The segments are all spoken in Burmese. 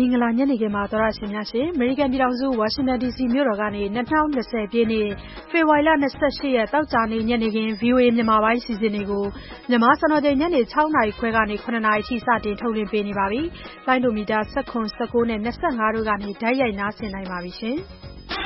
င်္ဂလာညနေခင်းပါသောရရှင်များရှင်အမေရိကန်ပြည်ထောင်စုဝါရှင်တန် DC မြို့တော်ကနေ2020ပြည့်နှစ်ဖေဖော်ဝါရီလ28ရက်တောက်ကြနေ့ညနေခင်း VOA မြန်မာပိုင်းစီစဉ်တွေကိုမြန်မာစံတော်ချိန်ညနေ6နာရီခွဲကနေ9နာရီအထိစတင်ထုတ်လွှင့်ပေးနေပါပြီ။လိုင်းဒိုမီတာ19 19နဲ့25တို့ကနေဓာတ်ရိုက်နားဆင်နိုင်ပါပြီရှင်။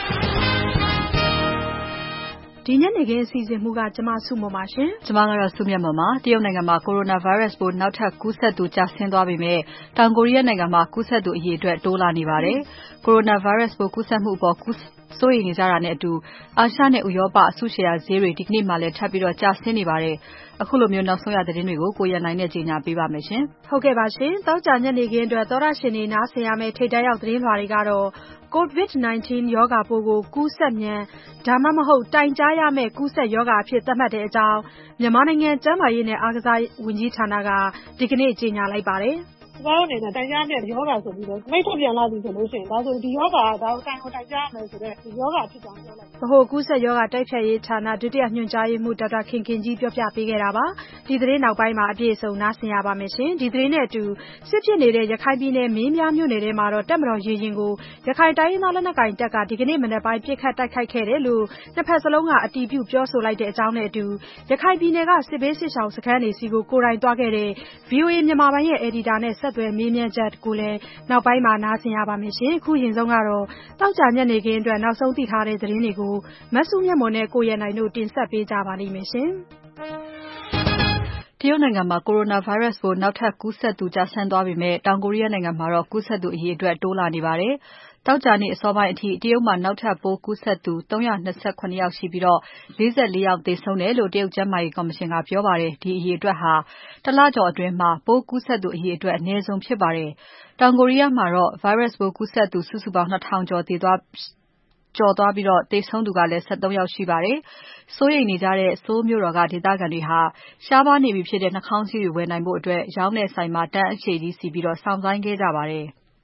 ဒီညနေခင်းအစီအစဉ်မှုကကျမစုမပါရှင်။ကျမကတော့စုမြတ်မပါတရုတ်နိုင်ငံမှာကိုရိုနာဗိုင်းရပ်စ်ပိုးနောက်ထပ်ကူးစက်သူကျဆင်းသွားပေမဲ့တောင်ကိုရီးယားနိုင်ငံမှာကူးစက်သူအရေအတွက်တိုးလာနေပါတယ်။ကိုရိုနာဗိုင်းရပ်စ်ပိုးကူးစက်မှုအပေါ်စိုးရိမ်နေကြတာနဲ့အတူအာရှနဲ့ဥရောပအစုရှယ်ယာဈေးတွေဒီကနေ့မှလည်းထပ်ပြီးတော့ကျဆင်းနေပါတယ်။အခုလိုမျိုးနောက်ဆုံးရသတင်းတွေကိုကိုရန်နိုင်နဲ့ကြီးညာပေးပါမယ်ရှင်။ဟုတ်ကဲ့ပါရှင်။တောက်ကြညနေခင်းအတွက်သောရရှင်နေနားဆင်ရမယ့်ထိပ်တန်းရောက်သတင်းလွှာတွေကတော့COVID-19 ရောဂါပိုးကိုကူးစက်မြန်ဒါမှမဟုတ်တိုင်ကြားရမယ့်ကူးစက်ရောဂါအဖြစ်သတ်မှတ်တဲ့အကြောင်းမြန်မာနိုင်ငံကျန်းမာရေးနဲ့အားကစားဝန်ကြီးဌာနကဒီကနေ့ကြေညာလိုက်ပါတယ်။ကျမတို့အနေနဲ့တိုင်ကြားတဲ့ယောဂဆိုပြီးတော့မိတ်ထုတ်ပြန်လာပြီဆိုလို့ရှိရင်ဒါဆိုဒီယောဂကဒါတိုင်ကိုတိုင်ကြားရမယ်ဆိုတဲ့ဒီယောဂဖြစ်ကြောင်းပြောလိုက်။ဗဟိုကူးစက်ယောဂတိုက်ဖြတ်ရေးဌာနဒုတိယညွှန်ကြားရေးမှူးဒေါက်တာခင်ခင်ကြီးပြောပြပေးခဲ့တာပါ။ဒီသတင်းနောက်ပိုင်းမှာအပြည့်အစုံနားဆင်ရပါမယ်ရှင်။ဒီသတင်းနဲ့အတူစစ်ဖြစ်နေတဲ့ရခိုင်ပြည်နယ်မင်းပြားမြို့နယ်ထဲမှာတော့တပ်မတော်ရေရင်ကိုရခိုင်တိုင်းရင်းသားလက်နက်ကိုင်တပ်ကဒီကနေ့မနက်ပိုင်းပြစ်ခတ်တိုက်ခိုက်ခဲ့တယ်လို့နှစ်ဖက်စလုံးကအတည်ပြုပြောဆိုလိုက်တဲ့အကြောင်းနဲ့အတူရခိုင်ပြည်နယ်ကစစ်ဘေးစစ်ရှောင်စခန်းတွေစီကိုကိုယ်တိုင်သွားခဲ့တဲ့ VOA မြန်မာပိုင်းရဲ့အယ်ဒီတာနဲ့ဆက်သွယ်မေးမြန်းချက်ကိုလည်းနောက်ပိုင်းမှာနားဆင်ရပါမယ်ရှင်။အခုရင်ဆုံးကတော့တောက်ကြညနေခင်းအတွက်နောက်ဆုံးသိထားတဲ့သတင်းတွေကိုမဆုမြတ်မွန်နဲ့ကိုရန်နိုင်တို့တင်ဆက်ပေးကြပါလိမ့်မယ်ရှင်။တရုတ်နိုင်ငံမှာကိုရိုနာဗိုင်းရပ်စ်ပိုးနောက်ထပ်ကူးစက်သူကျဆင်းသွားပေမဲ့တောင်ကိုရီးယားနိုင်ငံမှာတော့ကူးစက်သူအရေအတွက်တိုးလာနေပါတယ်။တောက်ကြနေ့အစောပိုင်းအထိတရုတ်မှာနောက်ထပ်ပိုးကူးစက်သူ329ယောက်ရှိပြီးတော့44ယောက်သေဆုံးတယ်လို့တရုတ်ကျန်းမာရေးကော်မရှင်ကပြောပါတယ်။ဒီအရေအတွက်ဟာတလကျော်အတွင်းမှာပိုးကူးစက်သူအရေအတွက်အနည်းဆုံးဖြစ်ပါတယ်။တောင်ကိုရီးယားမှာတော့ virus ပိုးကူးစက်သူစုစုပေါင်း2000ကျော်သွားပြီးတော့သေဆုံးသူကလည်း73ယောက်ရှိပါတယ်။စိုးရိမ်နေကြတဲ့ဆိုးလ်မြို့တော်ကဒေသခံတွေဟာရှားပါးနေပြီဖြစ်တဲ့နှာခေါင်းစည်းတွေဝယ်နိုင်ဖို့အတွက်ရောင်းတဲ့ဆိုင်မှာတန်းအရှည်ကြီးစီပြီးတော့စောင့်ဆိုင်းခဲ့ကြပါတယ်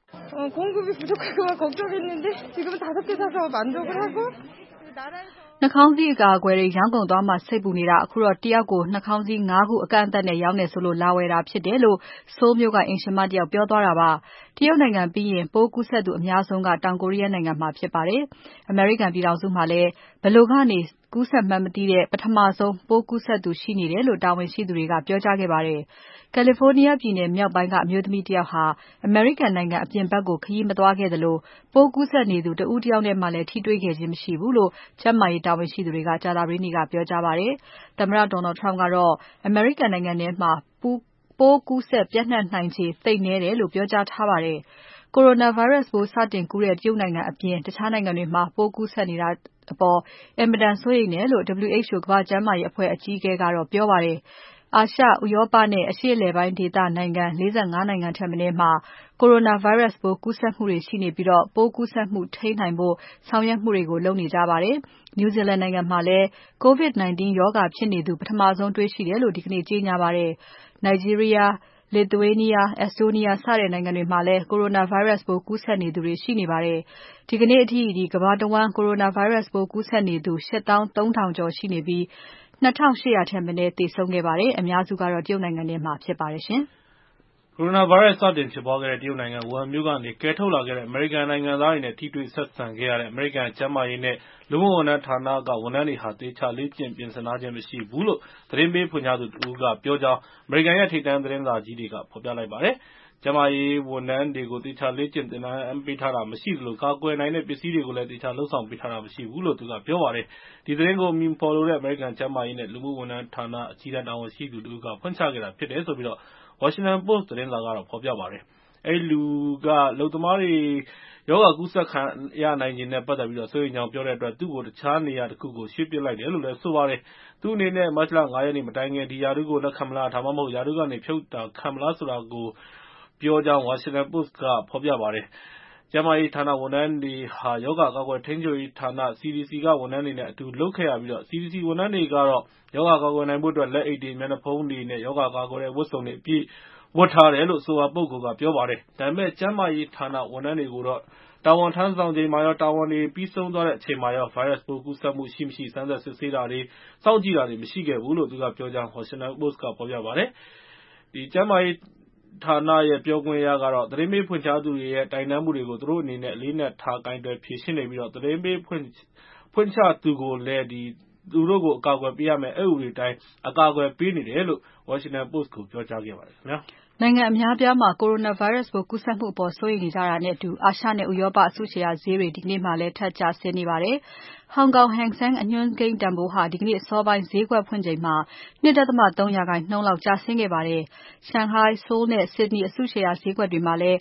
공급이 부족할까 봐 걱정했는데 지금 5개 사서 만족을 하고 နှာခေါင်းစည်းအကာအကွယ်တွေရောင်းကုန်သွားမှစိတ်ပူနေတာအခုတော့တယောက်ကိုနှာခေါင်းစည်း5ခုအကန့်အသတ်နဲ့ရောင်းနေဆိုလို့လာဝယ်တာဖြစ်တယ်လို့ဆိုးလ်မြို့ကအင်ရှင်မတယောက်ပြောသွားတာပါတရုတ်နိုင်ငံပြီးရင်ပိုးကူးစက်သူအများဆုံးကတောင်ကိုရီးယားနိုင်ငံမှာဖြစ်ပါတယ်အမေရိကန်ပြည်ထောင်စုမှာလည်းဘယ်လိုကနေကူးစက်မှန်းမသိတဲ့ပထမဆုံးပိုးကူးစက်သူရှိနေတယ်လို့တာဝန်ရှိသူတွေကပြောကြားခဲ့ပါတယ်ကယ်လီဖိုးနီးယားပြည်နယ်မြောက်ပိုင်းကအမျိုးသမီးတယောက်ဟာအမေရိကန်နိုင်ငံအပြင်ဘက်ကိုခရီးမသွားခဲ့သလိုပိုးကူးစက်နေသူတဦးတယောက်နဲ့မှလည်းထိတွေ့ခဲ့ခြင်းမရှိဘူးလို့ကျန်းမာရေးတာဝန်ရှိသူတွေကကြာသပတေးနေ့ကပြောကြားပါတယ်။သမ္မတ Donald Trump ကတော့အမေရိကန်နိုင်ငံထဲမှာပိုးကူးစက်ပြန့်နှံ့နိုင်ခြေသိပ်နည်းတယ်လို့ပြောကြားထားပါတယ်။ကိုရိုနာဗိုင်းရပ်စ်ပိုးစတင်ကူးတဲ့တရုတ်နိုင်ငံအပြင်တခြားနိုင်ငံတွေမှာပိုးကူးစက်နေတာအပေါ်အင်မတန်စိုးရိမ်တယ်လို့ WHO ကမ္ဘာ့ကျန်းမာရေးအဖွဲ့အကြီးအကဲကတော့ပြောပါတယ်။အာရှ၊ဥရောပနဲ့အရှေ့အလယ်ပိုင်းဒေသနိုင်ငံ45နိုင်ငံထက်မနည်းမှာကိုရိုနာဗိုင်းရပ်စ်ပိုးကူးစက်မှုတွေရှိနေပြီးတော့ပိုးကူးစက်မှုထိန်းနိုင်ဖို့ဆောင်ရွက်မှုတွေကိုလုပ်နေကြပါတယ်။ New Zealand နိုင်ငံမှာလည်း COVID-19 ရောဂါဖြစ်နေသူပထမဆုံးတွေ့ရှိတယ်လို့ဒီကနေ့ကြေညာပါတယ်။ Nigeria, Lithuania, Estonia စတဲ့နိုင်ငံတွေမှာလည်းကိုရိုနာဗိုင်းရပ်စ်ပိုးကူးစက်နေသူတွေရှိနေပါတယ်။ဒီကနေ့အထိကမ္ဘာတဝန်းကိုရိုနာဗိုင်းရပ်စ်ပိုးကူးစက်နေသူ83000ကျော်ရှိနေပြီး2800ထက်မနည်းသေဆုံးခဲ့ပါတယ်။အများစုကတော့တရုတ်နိုင်ငံထဲမှာဖြစ်ပါတယ်ရှင်။ကိုရိုနာဗိုင်းရပ်စ်စတင်ဖြစ်ပွားခဲ့တဲ့တရုတ်နိုင်ငံဝူဟန်မြို့ကနေကယ်ထုတ်လာခဲ့တဲ့အမေရိကန်နိုင်ငံသားတွေနဲ့ထိတွေ့ဆက်ဆံခဲ့ရတဲ့အမေရိကန်ကျန်းမာရေးနဲ့လူမှုဝန်ထမ်းဌာနကဝန်ထမ်းတွေဟာသေချာလေ့ကျင့်ပြင်ဆင်ထားခြင်းမရှိဘူးလို့သတင်းပေးဖွင့်ကြားသူတဦးကပြောကြောင်းအမေရိကန်ရဲ့ထိပ်တန်းသတင်းစာကြီးတွေကဖော်ပြလိုက်ပါတယ်။ကျန်းမာရေးဝန်ထမ်းတွေကိုသေချာလေ့ကျင့်သင်တန်းပေးထားတာမရှိသလိုကာကွယ်နိုင်တဲ့ပစ္စည်းတွေကိုလည်းသေချာလုပ်ဆောင်ပေးထားတာမရှိဘူးလို့သူကပြောပါတယ်။ဒီသတင်းကိုအမည်မဖော်လိုတဲ့အမေရိကန်ကျန်းမာရေးနဲ့လူမှုဝန်ထမ်းဌာနအကြီးတန်းတာဝန်ရှိသူတဦးကဖွင့်ချခဲ့တာဖြစ်တယ်ဆိုပြီးWashington Post သတင်းစာကဖော်ပြပါတယ်။အဲဒီလူကအလုပ်သမားတွေရောဂါကူးစက်ခံရနိုင်ခြေနဲ့ပတ်သက်ပြီးစိုးရိမ်ကြောင်းပြောတဲ့အတွက်သူ့ကိုတခြားနေရာတစ်ခုကိုရွှေ့ပစ်လိုက်တယ်လို့လည်းဆိုပါတယ်။သူ့အနေနဲ့မတ်လ5ရက်နေ့မတိုင်ခင်ဒီရာထူးကိုလက်ခံမလားဒါမှမဟုတ်ရာထူးကနေဖြုတ်တာခံမလားဆိုတာကိုပြောကြောင်း Washington Post ကဖော်ပြပါတယ်။ကျန်းမာရေးဌာနဝန်ထမ်းတွေဟာရောဂါကာကွယ်ထိန်းချုပ်ရေးဌာန CDC ကဝန်ထမ်းတွေနဲ့အတူလုပ်ခဲ့ရပြီးCDC ဝန်ထမ်းတွေကတော့ရောဂါကာကွယ်နိုင်ဖို့အတွက်လက်အိတ်တွေမျက်နှာဖုံးတွေနဲ့ရောဂါကာကွယ်တဲ့ဝတ်စုံတွေအပြည့်ဝတ်ထားတယ်လို့အဆိုပါပုဂ္ဂိုလ်ကပြောပါတယ်။ဒါပေမဲ့ကျန်းမာရေးဌာနဝန်ထမ်းတွေကိုတော့တာဝန်ထမ်းဆောင်ချိန်မှာရောတာဝန်တွေပြီးဆုံးသွားတဲ့အချိန်မှာရောဗိုင်းရပ်စ်ပိုးကူးစက်မှုရှိမရှိစမ်းသပ်စစ်ဆေးတာတွေစောင့်ကြည့်တာတွေမရှိခဲ့ဘူးလို့သူကပြောကြောင်း Washington Post ကဖော်ပြပါတယ်။ ကျန်းမာရေးဌာနရဲ့ပြောခွင့်ရကတော့သတင်းပေးဖွင့်ချသူတွေရဲ့တိုင်တန်းမှုတွေကိုသူတို့အနေနဲ့အလေးနက်ထားကိုင်တွယ်ဖြေရှင်းနေပြီးတော့သတင်းပေးဖွင့်ချသူကိုလည်းသူတို့ကိုအကာအကွယ်ပေးရမယ်ဥပဒေတိုင်းအကာအကွယ်ပေးနေတယ်လို့ Washington Post ကိုပြောကြားခဲ့ပါတယ်ခင်ဗျာနိုင်ငံအများအပြားမှာ Coronavirus ပိုးကူးစက်မှုအပေါ်စိုးရိမ်နေကြတာနဲ့အတူအာရှနဲ့ဥရောပအစုရှယ်ယာဈေးတွေဒီကနေ့မှလည်းထပ်ကျဆင်းနေပါတယ်။ Hong Kong Hang Seng အညွှန်းကိန်းတန်ဖိုးဟာဒီကနေ့အစောပိုင်းဈေးကွက်ဖွင့်ချိန်မှာ 2.3% လောက်ကျဆင်းခဲ့ပါတယ်။ Shanghai, Seoul နဲ့ Sydney အစုရှယ်ယာဈေးကွက်တွေမှာလည်း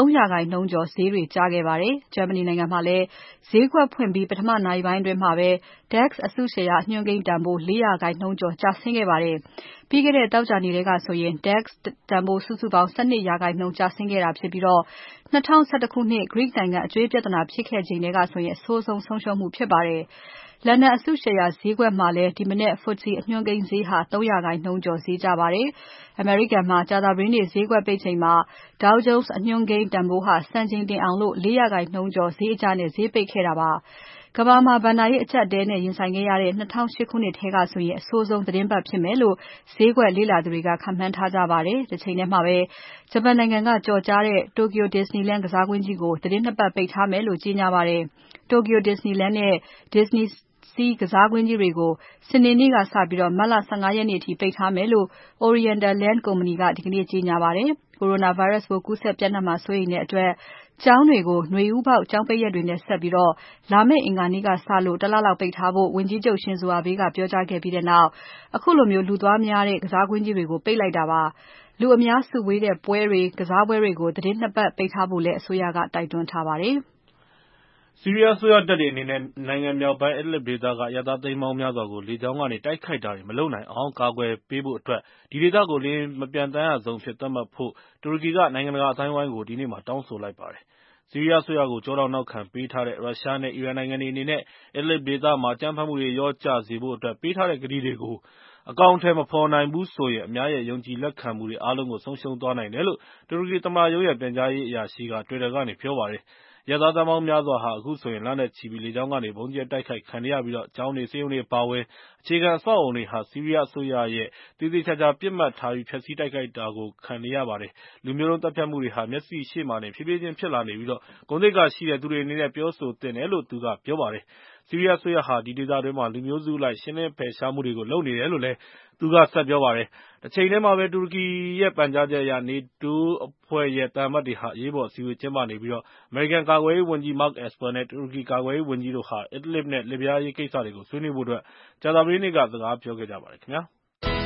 3% ကျော်ဈေးတွေကျခဲ့ပါတယ်။ ဂျာမနီနိုင်ငံမှာလည်းဈေးကွက်ဖွင့်ပြီးပထမနာရီပိုင်းအတွင်းမှာပဲ DAX အစုရှယ်ယာအညွှန်းကိန်းတန်ဖိုး4% ကျော်ကျဆင်းခဲ့ပါတယ်။ ပြီးခဲ့တဲ့သောကြာနေ့ထဲကဆိုရင် DAX တန်ဖိုးစုစုပေါင်း12% ကျဆင်းခဲ့တာဖြစ်ပြီး2011ခုနှစ် Greek နိုင်ငံအကြွေးပြဿနာဖြစ်ခဲ့ချိန်ထဲကဆိုရင်အဆိုးဆုံးဆုံးရှုံးမှုဖြစ်ပါတယ်။ လန်ဒန်အစုရှယ်ယာဈေးကွက်မှာလည်းဒီမနက် FTSE အညွှန်းကိန်းဈေးဟာ3% ကျော်ဈေးကျပါတယ်။ အမေရိကန်မှာကြာသပတေးနေ့ဈေးကွက်ပိတ်ချိန်မှာ Dow Jones အညွှန်းကိန်းတန်ဖိုးဟာစံချိန်တင်အောင်4% ကျော်ဈေးအကျနဲ့ဈေးပိတ်ခဲ့တာပါ။ ကမ္ဘာမှာဘဏ္ဍာရေးအကျပ်အတည်းနဲ့ရင်ဆိုင်ခဲ့ရတဲ့2008ခုနှစ်ထဲကဆိုရင်အဆိုးဆုံးသီတင်းပတ်ဖြစ်မယ်လို့ဈေးကွက်လေ့လာသူတွေကခန့်မှန်းထားကြပါတယ်။ တချိန်ထဲမှာပဲဂျပန်နိုင်ငံကကျော်ကြားတဲ့ Tokyo Disneyland ကစားကွင်းကြီးကိုသီတင်း 2 ပတ်ပိတ်ထားမယ်လို့ကြေညာပါတယ်။ Tokyo Disneyland နဲ့ Disney Sea ကစားကွင်းကြီးတွေကို စနေနေ့ကစပြီးမတ်လ15ရက်နေ့အထိပိတ်ထားမယ်လို့ Oriental Land ကုမ္ပဏီကဒီကနေ့ကြေညာပါတယ်။ Coronavirus ပိုးကူးစက်ပျံ့နှံ့မှာစိုးရိမ်တဲ့အတွက်ကျောင်းတွေကို နွေဦးပေါက်ကျောင်းပိတ်ရက်တွေနဲ့ဆက်ပြီးလာမယ့်အင်္ဂါနေ့ကစလို့1 လလောက်ပိတ်ထားဖို့ဝန်ကြီးချုပ် Shinzo Abe ကပြောကြားခဲ့ပြီးနောက်ခုလိုလူသွားများတဲ့ကစားကွင်းကြီးတွေကိုပိတ်လိုက်တာပါ။ လူအများစုဝေးတဲ့ပွဲတွေ ကစားပွဲတွေကို သီတင်း 2 ပတ်ပိတ်ထားဖို့လည်းအစိုးရကတိုက်တွန်းထားပါတယ်။ဆီးရီးယားအစိုးရတပ်တွေအနေနဲ့နိုင်ငံမြောက်ပိုင်း Idlib ဒေသကအရပ်သားသိန်းပေါင်းများစွာကိုလေကြောင်းကနေတိုက်ခိုက်တာတွေမလုပ်နိုင်အောင်ကာကွယ်ပေးဖို့အတွက်ဒီဒေသကိုလေယာဉ်မပျံသန်းရဇုန်အဖြစ်သတ်မှတ်ဖို့တူရကီကနိုင်ငံတကာအသိုင်းအဝိုင်းကိုဒီနေ့မှာတောင်းဆိုလိုက်ပါတယ်။ ဆီးရီးယားအစိုးရကိုကျောထောက်နောက်ခံပေးထားတဲ့ရုရှားနဲ့အီရန်နိုင်ငံတွေအနေနဲ့ Idlib ဒေသမှာအကြမ်းဖက်မှုတွေလျော့ကျစေဖို့အတွက်ပေးထားတဲ့ကတိတွေကိုအကောင်အထည်မဖော်နိုင်ဘူးဆိုရင်အများရဲ့ယုံကြည်လက်ခံမှုတွေအားလုံးကိုဆုံးရှုံးသွားနိုင်တယ်လို့တူရကီသမ္မတရုံးရဲ့ပြန်ကြားရေးအရာရှိက Twitter ကနေပြောပါတယ်။ အရပ်သားသန်းပေါင်းများစွာဟာအခုဆိုရင်လနဲ့ချီပြီးလေကြောင်းကနေဗုံးကြဲတိုက်ခိုက်ခံနေရပြီးကျောင်းတွေဆေးရုံတွေအပါအဝင်အခြေခံအဆောက်အအုံတွေဟာဆီးရီးယားအစိုးရရဲ့သေသေချာချာပစ်မှတ်ထားပြီးဖျက်ဆီးတိုက်ခိုက်တာကိုခံနေရပါတယ်။ လူမျိုးတုန်းသတ်ဖြတ်မှုတွေဟာမျက်စိရှေ့မှာတင်ဖြည်းဖြည်းချင်းဖြစ်လာနေပြီးဂုဏ်သိက္ခာရှိတဲ့သူတွေအနေနဲ့ပြောဆိုသင့်တယ်လို့သူကပြောပါတယ်။ ဆီးရီးယားအစိုးရဟာဒီဒေသတွင်းမှာလူမျိုးစုအလိုက်ရှင်းလင်းဖယ်ရှားမှုတွေကိုလုပ်နေတယ်လို့လည်းသူကဆက်ပြောပါတယ်။ တချိန်တည်းမှာပဲတူရကီရဲ့ပန်ကြားချက်အရ NATO အဖွဲ့ရဲ့သံအမတ်တွေဟာအရေးပေါ်အစည်းအဝေးကျင်းပနေပြီးအမေရိကန်ကာကွယ်ရေးဝန်ကြီး Mark Esper နဲ့တူရကီကာကွယ်ရေးဝန်ကြီးတို့ဟာ Idlib နဲ့လစ်ဗျားအရေးကိစ္စတွေကိုဆွေးနွေးဖို့ကြာသပတေးနေ့ကစကားပြောခဲ့ကြပါတယ်ခင်ဗျာ။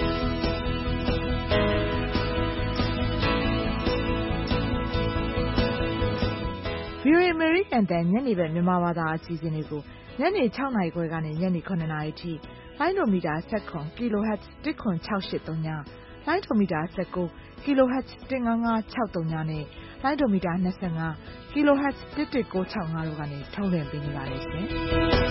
VOA အမေရိကန်အသံညနေဘက်မြန်မာဘာသာအစီအစဉ်တွေကိုညနေ 6 နာရီခွဲကနေညနေ 9 နာရီအထိလိုင်းဒိုမီတာ17 kHz 10683ညလိုင်းဒိုမီတာ19 kHz 15563နဲ့လိုင်းဒိုမီတာ25 kHz 11965တို့ကနေထုတ်လွှင့်ပေးနေပါတယ်ရှင်။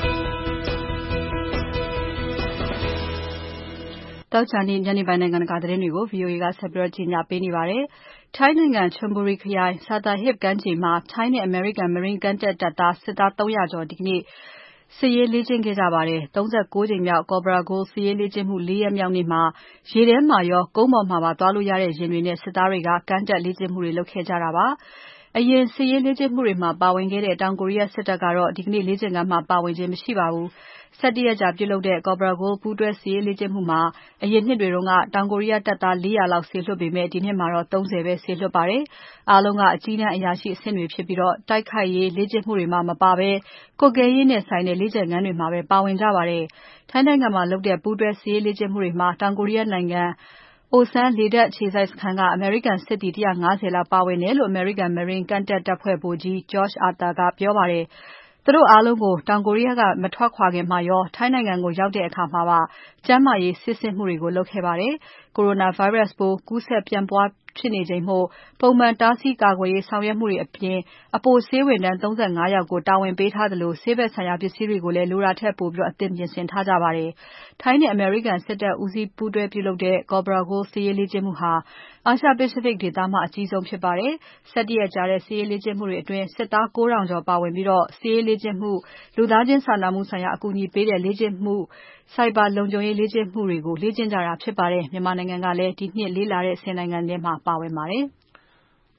တောက်ချာနေ့ညနေပိုင်းနိုင်ငံတကာသတင်းတွေကို VOA ကဆက်ပြီးကြီးညာပေးနေပါတယ်။ ထိုင်းနိုင်ငံ Chonburi ခရိုင် Sattahip ကမ်းခြေမှာထိုင်းနဲ့အမေရိကန် Marine ကမ်းတက်တပ်သား စစ်သား 300 ကျော်ဒီကနေ့စစ်ရေးလေ့ကျင့်ခဲ့ကြပါတယ်။ 39 ကြိမ်မြောက် Cobra Gold စစ်ရေးလေ့ကျင့်မှု 4 ရက်မြောက်နေ့မှာရေထဲမှာရောကုန်းပေါ်မှာပါသွားလို့ရတဲ့ယာဉ်တွေနဲ့စစ်သားတွေကကမ်းတက်လေ့ကျင့်မှုတွေလုပ်ခဲ့ကြတာပါ။ အရင်စစ်ရေးလေ့ကျင့်မှုတွေမှာပါဝင်ခဲ့တဲ့တောင်ကိုရီးယားစစ်တပ်ကတော့ဒီကနေ့လေ့ကျင့်ခန်းမှာပါဝင်ခြင်းမရှိပါဘူး။ 17 ရက်ကြာပြုလုပ်တဲ့ Cobra Gold ပူးတွဲစစ်ရေးလေ့ကျင့်မှုမှာအရင်နှစ်တွေတုန်းကတောင်ကိုရီးယားတပ်သား 400 လောက်စေလွှတ်ပေမဲ့ဒီနှစ်မှာတော့ 30 ပဲစေလွှတ်ပါတယ်။ အားလုံးကအကြီးတန်းအရာရှိအဆင့်တွေဖြစ်ပြီးတိုက်ခိုက်ရေးလေ့ကျင့်မှုတွေမှာမပါဘဲကွပ်ကဲရေးနဲ့ဆိုင်တဲ့လေ့ကျင့်ခန်းတွေမှာပဲပါဝင်ကြပါတယ်။ ထိုင်းနိုင်ငံမှာလုပ်တဲ့ပူးတွဲစစ်ရေးလေ့ကျင့်မှုတွေမှာတောင်ကိုရီးယားနိုင်ငံ Osan လေတပ်အခြေစိုက်စခန်းကအမေရိကန်စစ်သည် 150 လောက်ပါဝင်တယ်လို့ အမေရိကန် Marine ကမ်းတက်တပ်ဖွဲ့ဗိုလ်ကြီး Josh Arthur ကပြောပါတယ်။ သူတို့အားလုံးကိုတောင်ကိုရီးယားကမထွက်ခွာခင်မှာရောထိုင်းနိုင်ငံကိုရောက်တဲ့အခါမှာပါကျန်းမာရေးစစ်ဆေးမှုတွေကိုလုပ်ခဲ့ပါတယ်။ Coronavirus ပိုးကူးစက်ပြန့်ပွားဖြစ်နေချိန်မို့ပုံမှန်တားဆီးကာကွယ်ရေးဆောင်ရွက်မှုတွေအပြင်အပိုဆေးဝန်ထမ်း 35 ယောက်ကိုတာဝန်ပေးထားသလိုဆေးဘက်ဆိုင်ရာပစ္စည်းတွေကိုလည်းလိုတာထက်ပိုပြီးအသင့်ပြင်ဆင်ထားကြပါတယ်။ ထိုင်းနဲ့အမေရိကန်စစ်တပ်ဦးစီးပူးတွဲပြုလုပ်တဲ့ Cobra Gold စစ်ရေးလေ့ကျင့်မှုဟာအာရှ Pacific ဒေသမှာအကြီးဆုံးဖြစ်ပါတယ်။ 17 ရက်ကြာတဲ့စစ်ရေးလေ့ကျင့်မှုတွေအတွင်းစစ်သား 9,000 ကျော်ပါဝင်ပြီးစစ်ရေးလေ့ကျင့်မှုလူသားချင်းစာနာမှုဆိုင်ရာအကူအညီပေးတဲ့လေ့ကျင့်မှုဆိုင်ဘာလုံခြုံရေးလေ့ကျင့်မှုတွေကိုလေ့ကျင့်ကြတာဖြစ်ပါတယ်။ မြန်မာနိုင်ငံကလည်းဒီနှစ်လေ့လာတဲ့10 နိုင်ငံထဲမှာပါဝင်ပါတယ်။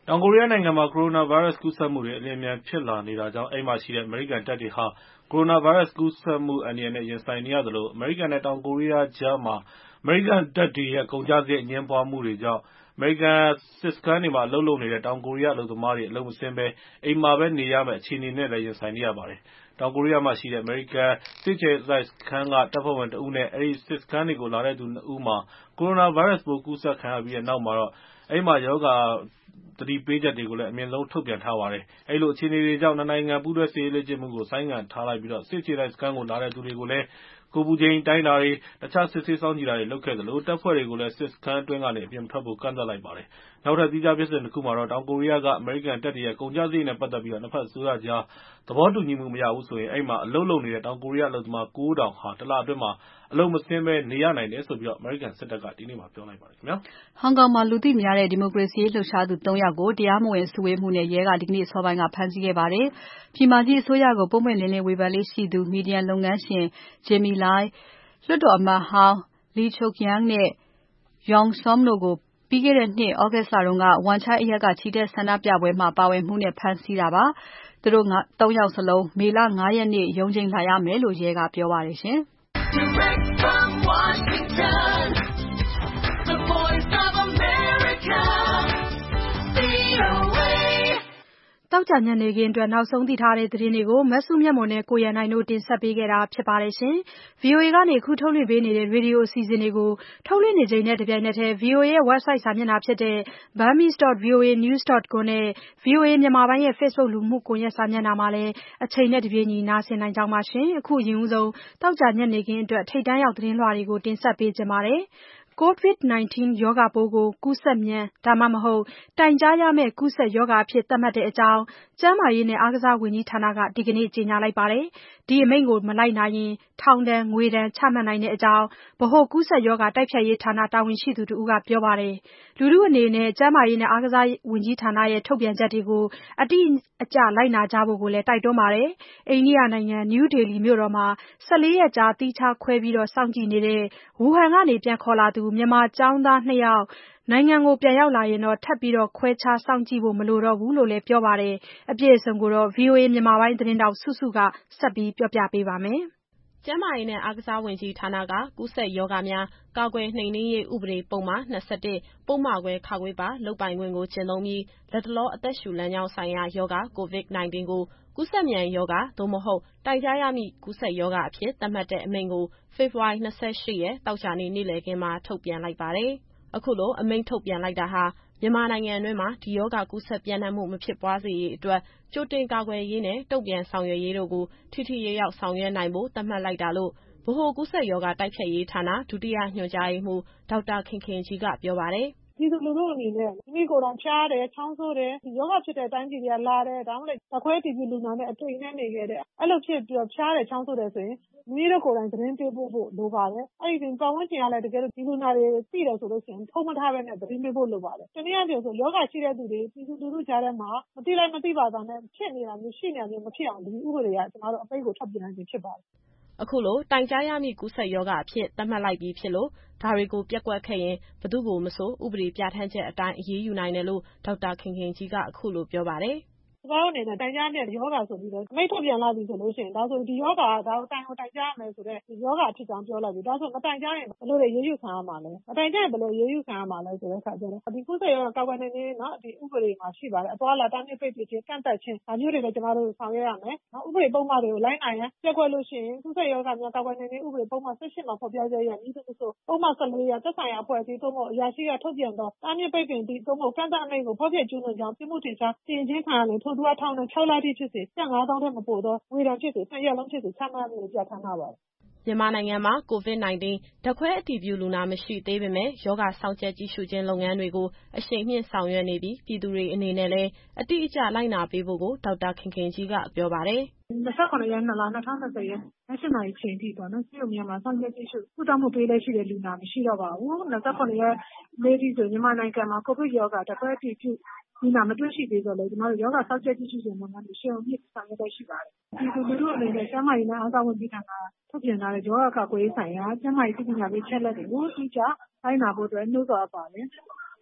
တောင်ကိုရီးယားနိုင်ငံမှာကိုရိုနာဗိုင်းရပ်စ်ကူးစက်မှုတွေအလျင်အမြန်ဖြစ်လာနေတာကြောင့်အဲဒီမှာရှိတဲ့အမေရိကန်တပ်တွေဟာကိုရိုနာဗိုင်းရပ်စ်ကူးစက်မှုအန္တရာယ်နဲ့ရင်ဆိုင်နေရသလိုအမေရိကန်နဲ့တောင်ကိုရီးယားကြားမှာအမေရိကန်တပ်တွေရဲ့ကုန်ကျစရိတ်အငြင်းပွားမှုတွေကြောင့်အမေရိကန်စစ်စခန်းတွေမှာအလုပ်လုပ်နေတဲ့တောင်ကိုရီးယားအလုပ်သမားတွေအလုပ်မဆင်းဘဲအိမ်မှာပဲနေရမယ့်အခြေအနေနဲ့လည်းရင်ဆိုင်နေရပါတယ်။တောင်ကိုရီးယားမှာရှိတဲ့အမေရိကန်စစ်အခြေစိုက်စခန်းကတပ်ဖွဲ့ဝင်တဦးနဲ့အဲဒီစစ်စခန်းတွေကိုလာတဲ့သူ2ဦးမှာကိုရိုနာဗိုင်းရပ်စ်ပိုးကူးစက်ခံရပြီးတဲ့နောက်မှာတော့အဲဒီမှာရောဂါသတိပေးချက်တွေကိုလည်းအမြင့်ဆုံးထုတ်ပြန်ထားပါတယ်။အဲဒီလိုအခြေအနေတွေကြောင့်နှစ်နိုင်ငံပူးတွဲစစ်ရေးလေ့ကျင့်မှုကိုဆိုင်းငံ့ထားလိုက်ပြီးစစ်အခြေစိုက်စခန်းကိုလာတဲ့သူတွေကိုလည်းကိုယ်ပူချိန်တိုင်းတာတွေတခြားစစ်ဆေးစောင့်ကြည့်တာတွေလုပ်ခဲ့သလိုတပ်ဖွဲ့တွေကိုလည်းစစ်စခန်းအတွင်းကနေအပြင်မထွက်ဖို့ကန့်သတ်လိုက်ပါတယ်။နောက်ထပ်သီးခြားဖြစ်စဉ်တစ်ခုမှာတော့တောင်ကိုရီးယားကအမေရိကန်တပ်တွေရဲ့ကုန်ကျစရိတ်နဲ့ပတ်သက်ပြီးနှစ်ဖက်အစိုးရကြားသဘောတူညီမှုမရဘူးဆိုရင်အဲဒီမှာအလုပ်လုပ်နေတဲ့တောင်ကိုရီးယားအလုပ်သမား9000ဟာတလအတွင်းမှာအလုပ်မဆင်းဘဲနေရနိုင်တယ်လို့အမေရိကန်စစ်တပ်ကဒီနေ့ပြောလိုက်ပါတယ်ခင်ဗျာ။ဟောင်ကောင်မှာလူသိများတဲ့ဒီမိုကရေစီရေးလှုပ်ရှားသူ3ယောက်ကိုတရားမဝင်စုဝေးမှုနဲ့ရဲကဒီကနေ့အစောပိုင်းကဖမ်းဆီးခဲ့ပါတယ်။ပြည်မကြီးအစိုးရကိုပုံမှန်လင်းလင်းဝေဖန်လေးရှိသူမီဒီယာလုပ်ငန်းရှင် Jimmy Lai လွှတ်တော်အမတ်ဟောင်း Lee Chook-yang နဲ့ Yong Som တို့ကိုပြီးခဲ့တဲ့နှစ် August လတုန်းက Wan Chai အရပ်ကချီတက်ဆန္ဒပြပွဲမှာပါဝင်မှုနဲ့ဖမ်းဆီးတာပါ။သူတို့3ယောက်စလုံးမေလ5ရက်နေ့ရုံးချိန်လာရမယ်လို့ရဲကပြောပါတယ်ရှင်။တောက်ကြညနေခင်းအတွက်နောက်ဆုံးသိထားတဲ့သတင်းတွေကိုမဆုမြတ်မွန်နဲ့ကိုရန်နိုင်တို့တင်ဆက်ပေးခဲ့တာဖြစ်ပါတယ်ရှင်။ VOA ကနေခုထုတ်လွှင့်ပေးနေတဲ့ရေဒီယိုအစီအစဉ်တွေကိုထုတ်လွှင့်နေချိန်နဲ့တပြိုင်နက်တည်း VOA ရဲ့ website စာမျက်နှာဖြစ်တဲ့ burmese.voanews.com နဲ့ VOA မြန်မာပိုင်းရဲ့ Facebook လူမှုကွန်ရက်စာမျက်နှာမှာလည်းအချိန်နဲ့တပြေးညီနားဆင်နိုင်ကြပါရှင်။အခုအရင်ဆုံးတောက်ကြညနေခင်းအတွက်ထိပ်တန်းရောက်သတင်းလွှာတွေကိုတင်ဆက်ပေးကြပါမယ်။ COVID-19 ရောဂါပိုးကိုကူးစက်မြန်ဒါမှမဟုတ်တိုင်ကြားရမယ့်ကူးစက်ရောဂါအဖြစ်သတ်မှတ်တဲ့အကြောင်းကျန်းမာရေးနဲ့အားကစားဝန်ကြီးဌာနကဒီကနေ့ကြေညာလိုက်ပါတယ်။ဒီအမိန့်ကိုမလိုက်နာရင်ထောင်ဒဏ်ငွေဒဏ်ချမှတ်နိုင်တဲ့အကြောင်းဗဟိုကူးစက်ရောဂါတိုက်ဖျက်ရေးဌာနတာဝန်ရှိသူတဦးကပြောပါတယ်။လူထုအနေနဲ့ကျန်းမာရေးနဲ့အားကစားဝန်ကြီးဌာနရဲ့ထုတ်ပြန်ချက်တွေကိုအတိအကျလိုက်နာကြဖို့ကိုလည်းတိုက်တွန်းပါတယ်။အိန္ဒိယနိုင်ငံနယူးဒေလီမြို့တော်မှာ14ရက်ကြာသီးခြားခွဲပြီးစောင့်ကြည့်နေတဲ့ဝူဟန်ကနေပြန်ခေါ်လာသူမြန်မာကျောင်းသား2ယောက်နိုင်ငံကိုပြန်ရောက်လာရင်ထပ်ပြီးခွဲခြားစောင့်ကြည့်ဖို့မလိုတော့ဘူးလို့လည်းပြောပါတယ်။အပြည့်အစုံကိုVOA မြန်မာပိုင်းသတင်းထောက်စုစုကဆက်ပြီးပြောပြပေးပါမယ်။ကျန်းမာရေးနဲ့အားကစားဝန်ကြီးဌာနကကူးစက်ရောဂါများကာကွယ်နှိမ်နင်းရေးဥပဒေပုံမှန်21ပုဒ်မခွဲခခွဲပါလုပ်ပိုင်ခွင့်ကိုကျင့်သုံးပြီးလက်တလောအသက်ရှူလမ်းကြောင်းဆိုင်ရာရောဂါ COVID-19 ကိုကူးစက်မြန်ရောဂါသို့မဟုတ်တိုင်ကြားရမည့်ကူးစက်ရောဂါအဖြစ်သတ်မှတ်တဲ့အမိန့်ကိုဖေဖော်ဝါရီ28ရက်တောက်ကြနေ့နေ့လည်ခင်းမှာထုတ်ပြန်လိုက်ပါတယ်။အခုလိုအမိန့်ထုတ်ပြန်လိုက်တာဟာမြန်မာနိုင်ငံတွင်းမှာဒီရောဂါကူးစက်ပြန့်နှံ့မှုမဖြစ်ပွားစေရေးအတွက်ကြိုတင်ကာကွယ်ရေးနဲ့တုံ့ပြန်ဆောင်ရွက်ရေးတို့ကိုထိထိရောက်ရောက်ဆောင်ရွက်နိုင်ဖို့သတ်မှတ်လိုက်တာလို့ဗဟိုကူးစက်ရောဂါတိုက်ဖျက်ရေးဌာနဒုတိယညွှန်ကြားရေးမှူးဒေါက်တာခင်ခင်ကြီးကပြောပါတယ်။ပြည်သူလူထုအနေနဲ့မိမိကိုယ်တိုင်ဖျားတယ်ချောင်းဆိုးတယ်ဒီရောဂါဖြစ်တဲ့အတိုင်းပြည်တွေကလာတယ်ဒါမှမဟုတ်ဓာတ်ခွဲအတည်ပြုလူနာနဲ့အတွေ့အကြုံနဲ့နေခဲ့တယ်အဲ့လိုဖြစ်ပြီးတော့ဖျားတယ်ချောင်းဆိုးတယ်ဆိုရင်မိမိတို့ကိုယ်တိုင်သတင်းပေးဖို့လိုပါတယ်အဲ့ဒီပတ်ဝန်းကျင်ကလည်းတကယ်လို့ဒီလူနာတွေသိတယ်ဆိုလို့ရှိရင်ထုံးမထားဘဲနဲ့သတင်းပေးဖို့လိုပါတယ်တနည်းအားဖြင့်ဆိုယောဂရှိတဲ့သူတွေပြည်သူလူထုကြားထဲမှာမသိလိုက်မသိပါနဲ့ဖြစ်နေတာမျိုးရှိနေတာမျိုးမဖြစ်အောင်ဒီဥပဒေကကျွန်တော်တို့အပိတ်ကိုထုတ်ပြန်နိုင်ခြင်းဖြစ်ပါတယ်အခုလိုတိုင်ကြားရမည့်ကူးစက်ရောဂါအဖြစ်သတ်မှတ်လိုက်ပြီးဖြစ်လို့ဒါတွေကိုပျက်ကွက်ခဲ့ရင်ဘယ်သူ့ကိုမဆိုဥပဒေပြဋ္ဌာန်းချက်အတိုင်းအရေးယူနိုင်တယ်လို့ဒေါက်တာခင်ခင်ကြီးကအခုလိုပြောပါတယ်။ကျမတို့အနေနဲ့တိုင်ကြားတဲ့ယောဂါဆိုပြီးတော့အမိန့်ထုတ်ပြန်လာပြီဆိုလို့ရှိရင်ဒါဆိုဒီယောဂါကဒါကိုတိုင်ကြားရမယ်ဆိုတော့ယောဂါဖြစ်ကြောင်းပြောလိုက်ပြီဒါဆိုမတိုင်ကြားရင်ဘယ်လိုရေးယူခံရမှာလဲမတိုင်ကြားရင်ဘယ်လိုရေးယူခံရမှာလဲဆိုတဲ့အခါကျတော့ဒီကုသရောဂါကာကွယ်နေနေနော်ဒီဥပဒေမှာရှိပါတယ်အသွားလာတားမြစ်ပိတ်ပင်ခြင်းကန့်သတ်ခြင်းဒါမျိုးတွေလည်းကျမတို့ဆောင်ရွက်ရမယ်နော်ဥပဒေပုံမှန်တွေကိုလိုက်နိုင်ရင်ပြက်ကွက်လို့ရှိရင်ကုသရောဂါများကာကွယ်နေနေဥပဒေပုံမှန်18မှာဖော်ပြချက်ရည်သူဆိုပုံမှန်14ရသက်ဆိုင်ရာအဖွဲ့အစည်းသို့မဟုတ်အရာရှိကထုတ်ပြန်တော့တားမြစ်ပိတ်ပင်ပြီးသို့မဟုတ်ကန့်သတ်အမိန့်ကိုဖော်ပြကျူးလွန်ကြောင်းပြမှုထင်ရှားပြင်ချင်းခံရရင်ထို့သူအထောင်နဲ့6လတိဖြစ်စေ5000ထက်မပိုသောငွေဒဏ်ဖြစ်စေ2ရက်လုံးဖြစ်စေချမှတ်လို့ပြဋ္ဌာန်းထားပါတယ်မြန်မာနိုင်ငံမှာ COVID-19 ဓာတ်ခွဲအတည်ပြုလူနာမရှိသေးပေမဲ့ရောဂါစောင့်ကြပ်ကြည့်ရှုခြင်းလုပ်ငန်းတွေကိုအရှိန်မြှင့်ဆောင်ရွက်နေပြီးပြည်သူတွေအနေနဲ့လည်းအတိအကျလိုက်နာပေးဖို့ကိုဒေါက်တာခင်ခင်ကြီးကပြောပါတယ် 29ရက်2လ2020ရက်8နာရီချိန်ထိပေါ့နော်ပြည်သူများမှာစောင့်ကြပ်ကြည့်ရှုကုသမှုပေးလက်ရှိတဲ့လူနာမရှိတော့ပါဘူး29ရက်နေ့ထိဆိုမြန်မာနိုင်ငံမှာကိုဗစ်ရောဂါဓာတ်ခွဲအတည်ပြုဒီမှာမတွေ့ရှိသေးတော့လေကျွန်တော်တို့ယောဂစောင့်ကြပ်ကြည့်ရှုခြင်းလုပ်ငန်းတွေရှေ့အောင်မြင့်ဆောင်ရွက်ရှိပါတယ်ဒီလူထုအနေနဲ့ကျန်းမာရေးနဲ့အားကစားဝန်ကြီးဌာနထုတ်ပြန်ထားတဲ့ယောဂကာကွယ်ရေးဆိုင်ရာကျန်းမာရေးပညာပေးချက်လက်တွေကိုတိကျလိုက်နာဖို့အတွက်နှိုးဆော်အပ်ပါတယ်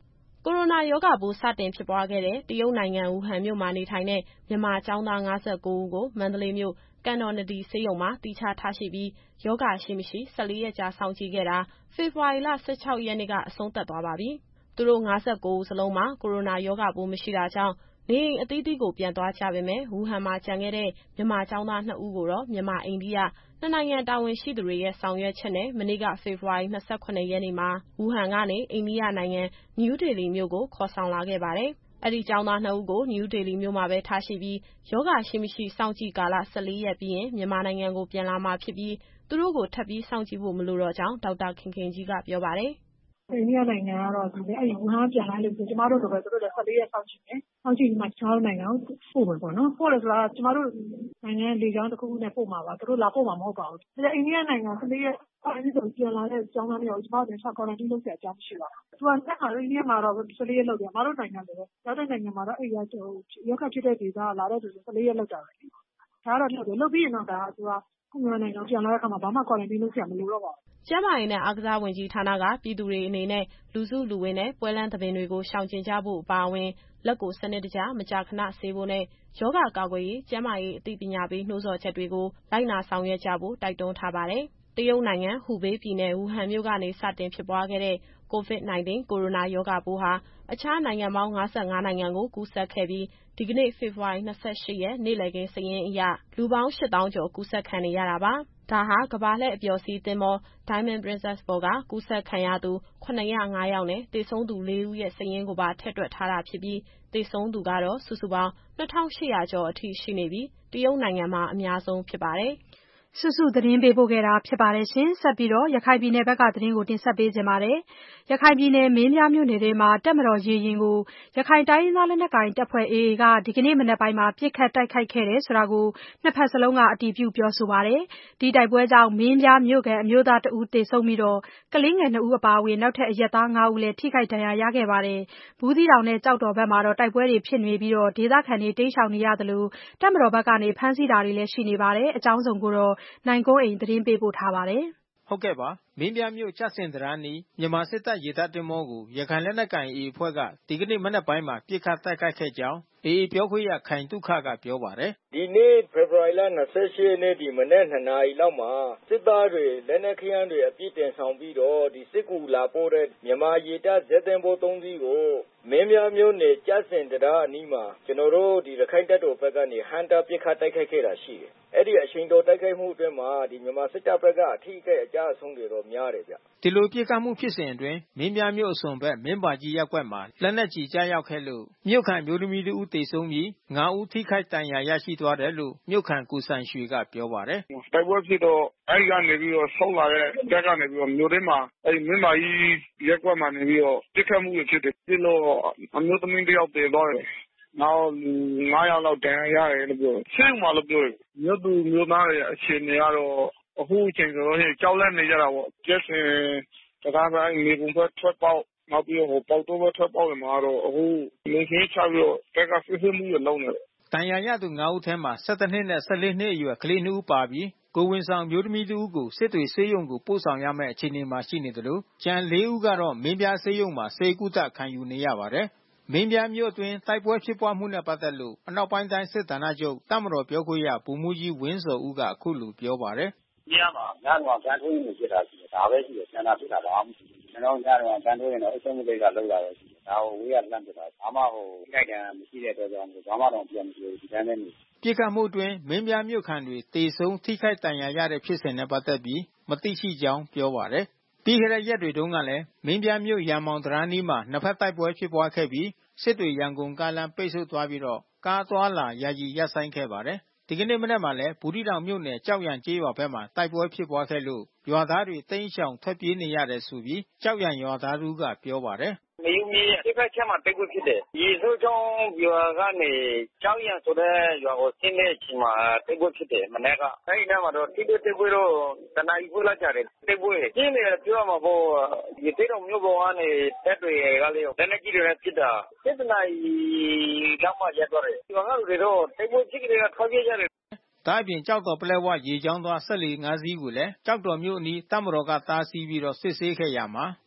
ကိုရိုနာရောဂါပိုးစတင်ဖြစ်ပွားခဲ့တဲ့တရုတ်နိုင်ငံဝူဟန်မြို့မှာနေထိုင်တဲ့မြန်မာကျောင်းသား59ဦးကိုမန္တလေးမြို့ကန်တော်နဒီဆေးရုံမှာသီးခြားထားရှိပြီးရောဂါရှိမရှိ14ရက်ကြာစောင့်ကြည့်ခဲ့တာဖေဖော်ဝါရီလ16ရက်နေ့ကအဆုံးသတ်သွားပါပြီ။သူတို့59ဦးစလုံးမှာကိုရိုနာရောဂါပိုးမရှိတာကြောင့်နေအိမ်အသီးသီးကိုပြန်သွားကြပေမဲ့ဝူဟန်မှာကျန်ခဲ့တဲ့မြန်မာကျောင်းသား2ဦးကိုတော့မြန်မာအိန္ဒိယနှစ်နိုင်ငံတာဝန်ရှိသူတွေရဲ့ဆောင်ရွက်ချက်နဲ့မနေ့ကဖေဖော်ဝါရီ28ရက်နေ့မှာဝူဟန်ကနေအိန္ဒိယနိုင်ငံနယူးဒေလီမြို့ကိုခေါ်ဆောင်လာခဲ့ပါတယ်။အဲဒီကျောင်းသား2ဦးကိုနယူးဒေလီမြို့မှာပဲထားရှိပြီးရောဂါရှိမရှိစောင့်ကြည့်ကာလ14ရက်ပြီးရင်မြန်မာနိုင်ငံကိုပြန်လာမှာဖြစ်ပြီးသူတို့ကိုထပ်ပြီးစောင့်ကြည့်ဖို့မလိုတော့ကြောင်းဒေါက်တာခင်ခင်ကြီးကပြောပါတယ်။အိန္ဒိယနိုင်ငံကတော့အဲဒီဝူဟန်ပြန်လာလို့ကျမတို့တို့ပဲသူတို့လည်း14ရက်စောင့်ကြည့်မယ်။စောင့်ကြည့်ပြီးမှကျမတို့နိုင်ငံကိုပို့မယ်ပေါ့နော်။ပို့တယ်ဆိုတာကျမတို့နိုင်ငံလေကြောင်းတစ်ခုခုနဲ့ပို့မှာပါ။သူတို့လာပို့မှာမဟုတ်ပါဘူး။အိန္ဒိယနိုင်ငံ14ရက်အဲဒီဆိုပြန်လာတဲ့ကျောင်းသားတွေကိုကျမတို့ကွာရန်တင်းလုပ်စရာအကြောင်းမရှိပါဘူး။သူကတက်မှာအိန္ဒိယမှာတော့14ရက်လုပ်တယ်။မတို့နိုင်ငံလည်းပဲရောက်တဲ့နိုင်ငံမှာတော့အဲဒီရောဂါဖြစ်တဲ့ဒေသလာတဲ့သူတွေ14ရက်လုပ်တာပဲ။ဒါကတော့လုပ်ပြီးရင်တော့ဒါကသူကမြန်မာနိုင်ငံပြန်လာတဲ့အခါမှာဘာမှကွာရန်တင်းလုပ်စရာမလိုတော့ပါဘူး။ကျန်းမာရေးနဲ့အားကစားဝန်ကြီးဌာနကပြည်သူတွေအနေနဲ့လူစုလူဝေးနဲ့ပွဲလမ်းသဘင်တွေကိုရှောင်ကျဉ်ကြဖို့အပါအဝင်လက်ကိုစနစ်တကျမကြာခဏဆေးဖို့နဲ့ရောဂါကာကွယ်ရေးကျန်းမာရေးအသိပညာပေးနှိုးဆော်ချက်တွေကိုလိုက်နာဆောင်ရွက်ကြဖို့တိုက်တွန်းထားပါတယ်။တရုတ်နိုင်ငံဟူဘေးပြည်နယ်ဝူဟန်မြို့ကနေစတင်ဖြစ်ပွားခဲ့တဲ့ COVID-19 ကိုရိုနာရောဂါပိုးဟာအခြားနိုင်ငံပေါင်း55နိုင်ငံကိုကူးစက်ခဲ့ပြီးဒီကနေ့ဖေဖော်ဝါရီ28ရက်နေ့လည်ခင်းစာရင်းအရလူပေါင်း8000ကျော်ကူးစက်ခံနေရတာပါ။ဒါဟာကမ္ဘာလှည့်အပျော်စီးသင်္ဘော Diamond Princess ပေါ်ကကူးစက်ခံရသူ705ယောက်နဲ့သေဆုံးသူ4ဦးရဲ့စာရင်းကိုပါထည့်တွက်ထားတာဖြစ်ပြီးသေဆုံးသူကတော့စုစုပေါင်း2800ကျော်အထိရှိနေပြီးတရုတ်နိုင်ငံမှာအများဆုံးဖြစ်ပါတယ်။စုစုသတင်းပေးပို့ခဲ့တာဖြစ်ပါတယ်ရှင်။ဆက်ပြီးတော့ရခိုင်ပြည်နယ်ဘက်ကသတင်းကိုတင်ဆက်ပေးခြင်းပါတယ်။ရခိုင်ပြည်နယ်မင်းပြားမြို့နယ်ထဲမှာတပ်မတော်ရေရင်ကိုရခိုင်တိုင်းရင်းသားလက်နက်ကိုင်တပ်ဖွဲ့ AA ကဒီကနေ့မနက်ပိုင်းမှာပြစ်ခတ်တိုက်ခိုက်ခဲ့တယ်ဆိုတာကိုနှစ်ဖက်စလုံးကအတည်ပြုပြောဆိုပါတယ်။ဒီတိုက်ပွဲကြောင့်မင်းပြားမြို့ခံအမျိုးသား2ဦးသေဆုံးပြီးကလေးငယ်2ဦးအပါအဝင်နောက်ထပ်အရပ်သား5ဦးလည်းထိခိုက်ဒဏ်ရာရခဲ့ပါတယ်။ဘူးသီးတောင်နဲ့ကြောက်တော်ဘက်မှာတော့တိုက်ပွဲတွေဖြစ်နေပြီးဒေသခံတွေတိမ်းရှောင်နေရသလိုတပ်မတော်ဘက်ကနေဖမ်းဆီးတာတွေလည်းရှိနေပါတယ်။အကြောင်းစုံကိုတော့နိုင်ကွန်းအိမ်သတင်းပေးပို့ထားပါတယ်။ဟုတ်ကဲ့ပါမင်းပြားမြို့ကျဆင်တရန်နီမြန်မာစစ်တပ်ရေတပ်တင်မောကိုရခိုင်လက်နက်ကိုင် AA အဖွဲ့ကဒီကနေ့မနက်ပိုင်းမှာပြစ်ခတ်တိုက်ခိုက်ခဲ့ကြောင်း AA ပြောခွင့်ရခိုင်တုခကပြောပါတယ်။ဒီနေ့ဖေဖော်ဝါရီလ28ရက်နေ့ဒီမနက်2နာရီလောက်မှာစစ်သားတွေလက်နက်ခဲယမ်းတွေအပြည့်တင်ဆောင်ပြီးတော့ဒီစစ်ကူလာပို့တဲ့မြန်မာရေတပ်ဇက်သင်္ဘော3စီးကိုမင်းပြားမြို့နယ်ကျဆင်တရန်အနီးမှာကျွန်တော်တို့ဒီရခိုင်တပ်တော်ဘက်ကနေဟန်တာပြစ်ခတ်တိုက်ခိုက်ခဲ့တာရှိတယ်။အဲ့ဒီအချိန်တော်တိုက်ခိုက်မှုအတွင်းမှာဒီမြန်မာစစ်တပ်ဘက်ကအထီးကအကြအဆုံးတွေတော့များတယ်ဗျ။ဒီလိုပြစ်ခတ်မှုဖြစ်စဉ်အတွင်းမင်းပြားမြို့အစွန်ဘက်မင်းပါကြီးရပ်ကွက်မှာလက်နက်ကြီးကြားရောက်ခဲ့လို့မြို့ခံမျိုးသမီး2ဦးသေဆုံးပြီး5ဦးထိခိုက်ဒဏ်ရာရရှိသွားတယ်လို့မြို့ခံကိုစံရွှေကပြောပါတယ်။တိုက်ပွဲဖြစ်တော့အဲဒီကနေပြီးတော့ဆုံးလာတဲ့တက်ကနေပြီးတော့မြို့ထဲမှာအဲဒီမင်းပါကြီးရပ်ကွက်မှာနေပြီးတော့ပြစ်ခတ်မှုဖြစ်တယ်။ပြီးတော့အမျိုးသမီး1ယောက်သေသွားတယ်။နောက်5ယောက်လောက်ဒဏ်ရာရတယ်လို့ပြောတယ်။ဆေးရုံမှာလို့ပြောတယ်။မြို့သူမြို့သားတွေအခြေအနေကတော့အခုအချိန်ဆိုတော့ကြောက်လန့်နေကြတာပေါ့။ကျက်စင်တကားပိုင်းမြေပုံဘက်ထွက်ပေါက်နောက်ပြီးတော့ပေါက်တော့ဘက်ထွက်ပေါက်တွေမှာတော့အခုလုံခြုံရေးချပြီးတော့တက်ကစစ်ဆေးမှုတွေလုပ်နေတယ်။ဒဏ်ရာရသူ5ဦးထဲမှာ17နှစ်နဲ့14နှစ်အရွယ်ကလေး2ဦးပါပြီးကိုဝင်ဆောင်မျိုးသမီး2ဦးကိုစစ်တွေဆေးရုံကိုပို့ဆောင်ရမယ့်အခြေအနေမှာရှိနေတယ်လို့ကျန်4ဦးကတော့မင်းပြားဆေးရုံမှာဆေးကုသခံယူနေရပါတယ်။မင်းပြားမြို့အတွင်းတိုက်ပွဲဖြစ်ပွားမှုနဲ့ပတ်သက်လို့အနောက်ပိုင်းတိုင်းစစ်ဌာနချုပ်တပ်မတော်ပြောခွင့်ရဗိုလ်မှူးကြီးဝင်းဇော်ဦးကအခုလိုပြောပါတယ်။ညမှာညတော့ကန်ထိုးနေဖြစ်တာရှိတယ်။ဒါပဲရှိတယ်။ကျန်တာဖြစ်တာတော့မရှိဘူး။ကျွန်တော်ညတော့ကန်ထိုးရင်တော့အဆုံးမသိကလောက်လာတော့ရှိတယ်။ဒါကိုဝေးရလန့်ပြတာ။ဘာမှတိုက်တယ်မရှိတဲ့အတွက်ကြောင့်ဘာမှတော့ပြန်မပြောဘူးဒီတိုင်းပဲနေ။ပြစ်ခတ်မှုအတွင်းမင်းပြားမြို့ခံတွေတေဆုံးထိခိုက်ဒဏ်ရာရတဲ့ဖြစ်စဉ်နဲ့ပတ်သက်ပြီးမသိရှိကြောင်းပြောပါတယ်။ပြီးခဲ့တဲ့ရက်တွေတုန်းကလည်းမင်းပြားမြို့ရန်မောင်တရန်နီးမှာနှစ်ဖက်တိုက်ပွဲဖြစ်ပွားခဲ့ပြီးစစ်တွေရန်ကုန်ကားလမ်းပိတ်ဆို့သွားပြီးတော့ကားသွားလာယာယီရပ်ဆိုင်းခဲ့ပါတယ်။ဒီကနေ့မနက်မှာလည်းဘူးသီးတောင်မြို့နယ်ကြောက်ရန်ကျေးရွာဘက်မှာတိုက်ပွဲဖြစ်ပွားခဲ့လို့ရွာသားတွေတိမ်းရှောင်ထွက်ပြေးနေရတယ်ဆိုပြီးကြောက်ရန်ရွာသားတို့ကပြောပါတယ်။မယူမီတစ်ဖက်ချက်မှာတိုက်ပွဲဖြစ်တယ်။ရေစိုးချောင်းရွာကနေကြောက်ရန်ဆိုတဲ့ရွာကိုဆင်းတဲ့အချိန်မှာတိုက်ပွဲဖြစ်တယ်မနေ့က။အဲဒီနားမှာတော့တိတိတိုက်ပွဲတော့တနာရီခွဲလောက်ကြာတယ်တိုက်ပွဲ။ကျင်းတယ်ပြောမှာပေါ့ဒီတိတော်မြို့ပေါ်ကနေတက်တွေကလေးလက်နက်ကြီးတွေနဲ့ဖြစ်တာ7နာရီလောက်မှရပ်သွားတယ်။ရွာကလူတွေတော့တိုက်ပွဲဖြစ်ကြတဲ့ထွက်ပြေးကြတယ်ဒါအပြင်ကြောက်တော်ပလက်ဝရေချောင်းသွားဆက်လီ5စီးကိုလည်းကြောက်တော်မြို့အနီးတပ်မတော်ကတားဆီးပြီးတော့စစ်ဆေးခဲ့ရမှာ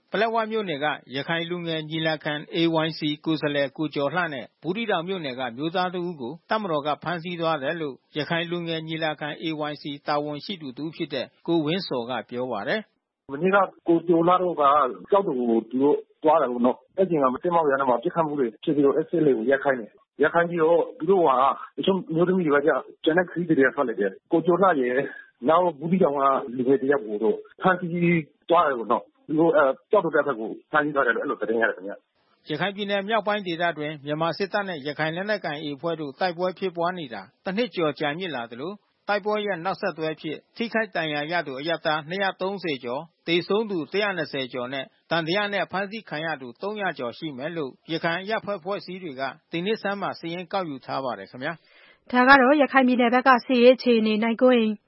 ပလက်ဝမြို့နယ်ကရခိုင်လူငယ်ညီလာခံ AYC ကိုယ်စားလှယ်ကိုကျော်လှနဲ့ဘူးသီးတောင်မြို့နယ်ကမျိုးသားတဦးကိုတပ်မတော်ကဖမ်းဆီးသွားတယ်လို့ရခိုင်လူငယ်ညီလာခံ AYC တာဝန်ရှိသူတဦးဖြစ်တဲ့ကိုဝင်းစော်ကပြောပါတယ်။မနေ့ကကိုကျော်လှတို့ကကြောက်တူကိုသူတို့သွားတယ်ပေါ့နော်။အဲ့ဒီကမတင်မောက်ရတဲ့မှာပြစ်ခတ်မှုတွေဖြစ်ပြီးတော့ SL ကိုရက်ခိုင်းတယ်။ရက်ခိုင်းပြီးတော့သူတို့ကမျိုးသမီးတွေကကျန်တဲ့ခရီးတွေကထွက်လိုက်တယ်။ကိုကျော်လှရဲ့နောက်ဘူးသီးတောင်ကလူငယ်တယောက်ကိုတော့ဖမ်းဆီးသွားတယ်ပေါ့နော်။သူတို့ကြောက်တူတဲ့ဘက်ကိုဖမ်းဆီးသွားတယ်လို့အဲ့လိုသတင်းရတယ်ခင်ဗျ။ရခိုင်ပြည်နယ်မြောက်ပိုင်းဒေသတွင်မြန်မာစစ်တပ်နဲ့ရခိုင်လက်နက်ကိုင်အဖွဲ့တို့တိုက်ပွဲဖြစ်ပွားနေတာတစ်နှစ်ကျော်ကြာမြင့်လာသလိုတိုက်ပွဲရဲ့နောက်ဆက်တွဲအဖြစ်ထိခိုက်ဒဏ်ရာရသူအရပ်သား230ကျော်သေဆုံးသူ120ကျော်နဲ့တန်တရားနဲ့ဖမ်းဆီးခံရသူ300ကျော်ရှိမယ်လို့ရခိုင်ရပ်ဖွဲ့ဖွဲ့စည်းတွေကဒီနေ့ဆန်းမှာစာရင်းကောက်ယူထားပါတယ်ခင်ဗျာဒါကတော့ရခိုင်ပြည်နယ်ဘက်ကစစ်ရေးအခြေအနေနိုင်ကွင်း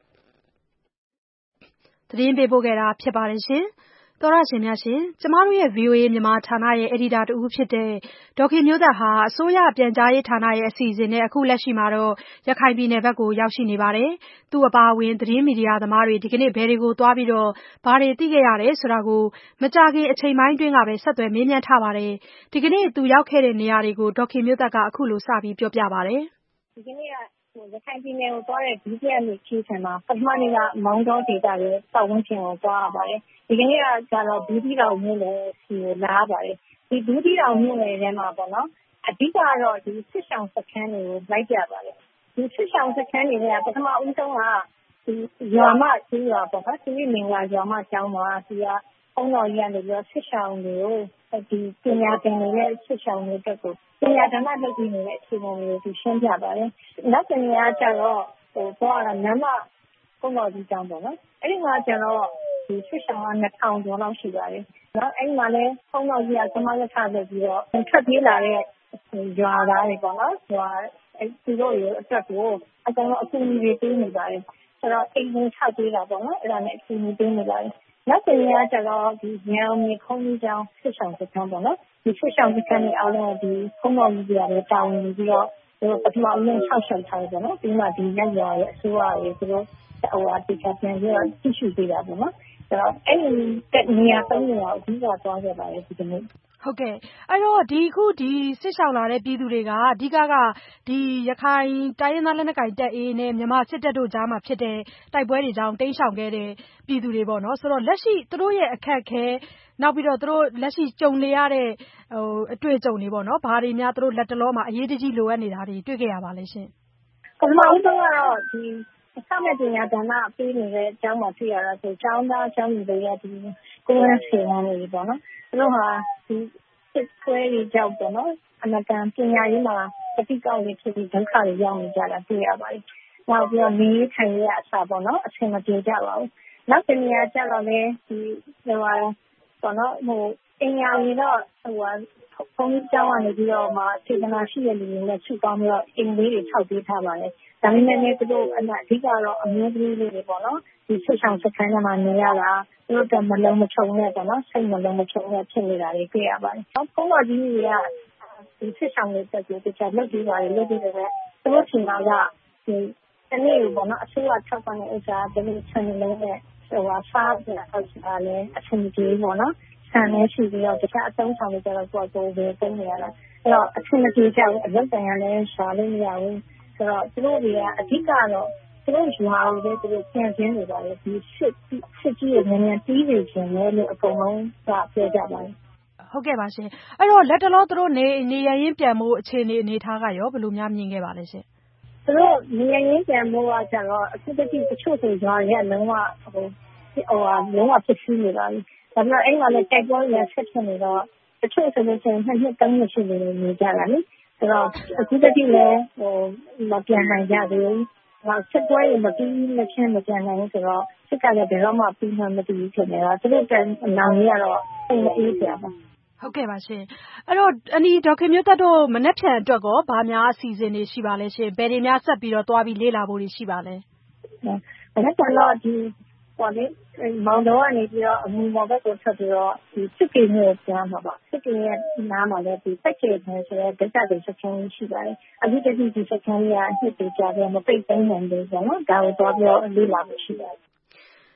သတင်းပေးပို့ခဲ့တာဖြစ်ပါတယ်ရှင်တော်ရရှင်များရှင်ကျမတို့ရဲ့ VOA မြန်မာဌာနရဲ့အယ်ဒီတာတဦးဖြစ်တဲ့ဒေါ်ခင်မျိုးသက်ဟာအစိုးရပြန်ကြားရေးဌာနရဲ့အစီအစဉ်နဲ့အခုလက်ရှိမှာတော့ရခိုင်ပြည်နယ်ဘက်ကိုရောက်ရှိနေပါတယ်။သူအပါအဝင်သတင်းမီဒီယာသမားတွေဒီကနေ့ဘယ်တွေကိုသွားပြီးတော့ဘာတွေသိခဲ့ရတယ်ဆိုတာကိုမကြခင်အချိန်ပိုင်းတွင်းကပဲဆက်သွယ်မေးမြန်းထားပါတယ်။ဒီကနေ့သူရောက်ခဲ့တဲ့နေရာတွေကိုဒေါ်ခင်မျိုးသက်ကအခုလိုစပြီးပြောပြပါတယ်။ဒီကနေ့ကရခိုင်ပြည်နယ်ကိုသွားတဲ့ဒုတိယနေ့ခီးစဉ်မှာပထမနေ့ကမောင်တော်ဒေသရဲ့ပတ်ဝန်းကျင်ကိုသွားရပါတယ်။ဒီကနေ့ကတော့ဘူးသီးတောင်မြို့နယ်စီကိုလာရပါတယ်။ဒီဘူးသီးတောင်မြို့နယ်ထဲမှာပေါ့နော်အဓိကတော့ဒီစစ်ဆောင်စခန်းတွေကိုလိုက်ပြပါတယ်။ဒီစစ်ဆောင်စခန်းတွေကပထမဦးဆုံးကဒီရွာမကြီးရွာပေါ့နော်ဒီမင်္ဂလာရွာမကျောင်းမှာဒီကဘုံတော်ကြီးကနေပြီးတော့စစ်ဆောင်တွေကိုဒီပညာသင်နေတဲ့စစ်ဆောင်တွေတက်ကိုပညာဓမ္မလုပ်ပြီးနေတဲ့အခြေအနေတွေကိုရှင်းပြပါတယ်။နောက်တစ်နေရာကျတော့ဘောကနမဘုံတော်ကြီးကျောင်းပေါ့နော်အဲ့ဒီမှာကျတော့ဒီစစ်ဆောင်က2000ကျော်လောက်ရှိပါတယ်။နော်အဲ့ဒီမှာလည်းဘုံတော်ကြီးကသမရထလုပ်ပြီးတော့ထွက်ပြေးလာတဲ့ရွာသားတွေပေါ့နော်။ရွာသူတို့ရဲ့အတွက်ကိုအကုန်လုံးအကူအညီတွေပေးနေပါတယ်။ဆိုတော့အိမ်ဝင်ထောက်ပေးတာပေါ့နော်အဲ့ဒါနဲ့အကူအညီပေးနေပါတယ်။နောက်တစ်နေရာကျတော့ဒီညောင်မြေခုံးကြီးကျောင်းစစ်ဆောင်စခန်းပေါ့နော်ဒီစစ်ဆောင်စခန်းတွေအားလုံးဒီဘုံတော်ကြီးတွေလည်းတာဝန်ယူပြီးတော့ပထမဦးဆုံးဆောက်ရှောက်ထားတယ်ပေါ့နော်ပြီးမှဒီရက်ရွာရဲ့အစိုးရရဲ့သူတို့တိကျပြန်ပြီးတော့သိရှိပေးတာပေါ့နော်ဆိုတော့အဲ့ဒီနေရာ3နေရာအဓိကသွားခဲ့ပါတယ်ဒီကနေ့ဟုတ်ကဲ့အဲ့တော့ဒီစစ်ရှောင်လာတဲ့ပြည်သူတွေကအဓိကဒီရခိုင်တိုင်းရင်းသားလက်နက်ကိုင်တပ် AA နဲ့မြန်မာစစ်တပ်တို့ကြားမှာဖြစ်တဲ့တိုက်ပွဲတွေကြောင့်တိမ်းရှောင်ခဲ့တဲ့ပြည်သူတွေပေါ့နော်ဆိုတော့လက်ရှိသူတို့ရဲ့အခက်အခဲနောက်ပြီးတော့သူတို့လက်ရှိကြုံနေရတဲ့အတွေ့အကြုံတွေပေါ့နော်ဘာတွေများသူတို့လက်တလောမှာအရေးတကြီးလိုအပ်နေတာတွေတွေ့ခဲ့ရပါလဲရှင်ပထမဦးဆုံးကတော့ဒီအစမဲ့ပညာဒါနပေးနေတဲ့အကြောင်းမှာတွေ့ရတာဆိုကျောင်းသားကျောင်းသူတွေကဒီကိုယ်နဲ့ဆေးဝါးတွေပေါ့နော်သူတို့ဟာဒီစစ်ခွဲတွေကြောက်ပေါ့နော်အနာဂတ်ပညာရေးမှာတတိကောက်တွေဖြစ်ပြီးဒုက္ခတွေရောက်နေကြတာတွေ့ရပါတယ်။နောက်ပြီးတော့နေထိုင်ရအစားပေါ့နော်အဆင်မပြေကြပါဘူး။နောက်တစ်နေရာကျတော့လေဒီပေါ့နော်အင်ယာရီတော့ဘုန်းကြီးကျောင်းကနေပြီးတော့မှစေတနာရှိတဲ့လူတွေနဲ့စုပေါင်းပြီးတော့အင်လေးတွေထောက်ပေးထားပါတယ်။ဒါပေမဲ့လည်းသူတို့အဓိကတော့အမျိုးသမီးလေးတွေပေါ့နော်ဒီစစ်ဆောင်စခန်းထဲမှာနေရတာသူတို့ကမလုံးမချုံနဲ့ပေါ့နော်စိတ်မလုံးမချုံနဲ့ဖြစ်နေတာတွေတွေ့ရပါတယ်။ဘုန်းတော်ကြီးတွေကဒီစစ်ဆောင်တွေတက်ပြီးတခြားလုပ်ပြီးပါတယ်လုပ်ပြီးတယ်သူတို့ချိန်မှာကဒီတနေ့ပေါ့နော်အစိုးရထောက်ပံ့တဲ့ဥစ္စာဒီလိုဆန်လုံးနဲ့စားပြန်အောက်စာလည်းအဆင်ပြေပေါ့နော်ဆန်လည်းရှိပြီးတော့တခြားအသုံးဆောင်တွေကျတော့ကိုယ်ကိုယ်ပဲသုံးနေရတာအဲ့တော့အဆင်ပြေကြဘူးအလုပ်တိုင်ရလည်းရှာလို့မရဘူးဆိုတော့သူတို့တွေကအဓိကတော့သူတို့ရွာကိုပဲသူတို့ပြန်ကျင်းနေပါတယ်ဒီစစ်ကြီးရဲ့နည်းနည်းပြီးနေခြင်းလည်းလို့အကုန်လုံးကပြောကြပါတယ်ဟုတ်ကဲ့ပါရှင်အဲ့တော့လက်တလောသူတို့နေရင်းပြန်မှုအခြေအနေထားကရောဘယ်လိုများမြင်ခဲ့ပါလဲရှင်သူတို့နေရင်းပြန်မှုကကျတော့အခုတည်းကတချို့ဆိုရွာရဲ့လုံးဝလုံးဝဖြစ်စီနေပါပြီဒါပေမဲ့အဲ့မှာလည်းတိုက်ပွဲရဆက်ဖြစ်နေတော့တချို့ဆိုလို့ရှိရင်2နှစ်3နှစ်ရှိနေကြတာလေဆိုတော့အခုတည်းကလည်းမပြန်နိုင်ကြသေးဘူးစစ်ပွဲတွေမပြီးမချင်းမပြန်နိုင်ဘူးဆိုတော့စစ်ကလည်းဘယ်တော့မှပြီးမှမပြီးဖြစ်နေတော့သူတို့ကအလောင်းကြီးကတော့အိမ်အေးကြပါဟုတ်ကဲ့ပါရှင်အဲ့တော့ဒေါက်ခင်မျိုးသက်တို့မနက်ဖြန်အတွက်ကောဘာများအစီအစဉ်တွေရှိပါလဲရှင်ဘယ်တွေများဆက်ပြီးတော့သွားပြီးလေ့လာဖို့ရှိပါလဲမနက်ဖြန်တော့ဒီပေါ်လေမောင်တော်ကနေပြီးတော့အမှုမော်ဘက်ကိုဆက်ပြီးတော့ဒီစစ်ကေမျိုးပြန်မှာပါစစ်ကေရဲ့နားမှာလည်းဒီတက်ချေပြန်ဆိုတဲ့ဒက်တာတွေစခန်းရှိပါတယ်အခုတည်းကဒီစခန်းကြီးကအနှစ်တည်းကြာတယ်မပိတ်သိမ်းနိုင်ဘူးပေါ့နော်ဒါကိုတော့ပြောလေ့လာဖို့ရှိပါတယ်